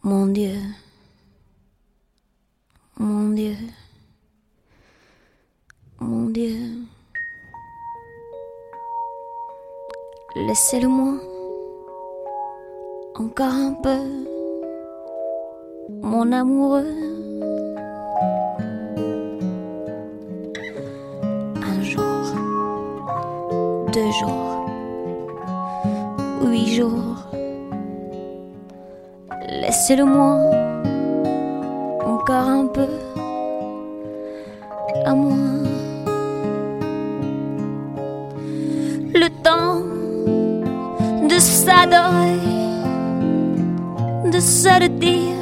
Mon Dieu, mon Dieu, mon Dieu, laissez-le-moi encore un peu, mon amoureux. Un jour, 2 jours, 8 jours, laissez-le-moi encore un peu à moi. Le temps de s'adorer, de se le dire,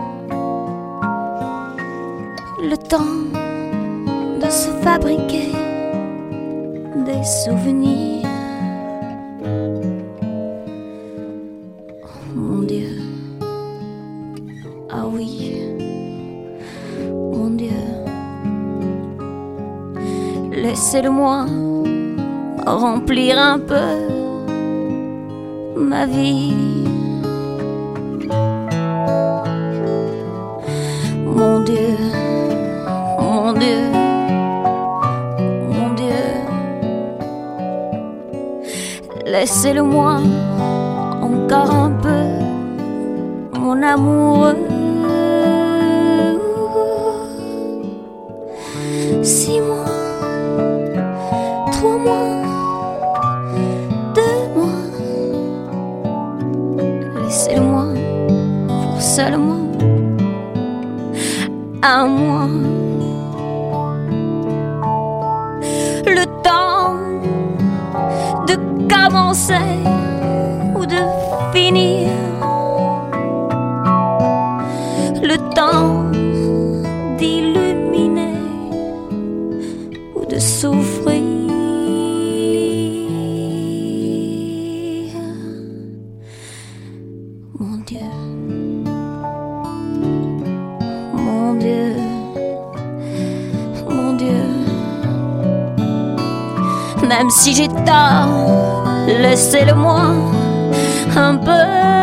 le temps de se fabriquer des souvenirs. Oh, mon Dieu, ah oui, mon Dieu, laissez-le-moi remplir un peu ma vie. Mon Dieu, mon Dieu, mon Dieu, laissez-le-moi encore un peu, mon amoureux. 6 mois, 3 mois, 2 mois, laissez-le-moi pour seulement un mois. Le temps de commencer ou de finir, le temps d'illuminer ou de souffrir. Mon Dieu, mon Dieu, mon Dieu, même si j'ai tort, laissez-le-moi un peu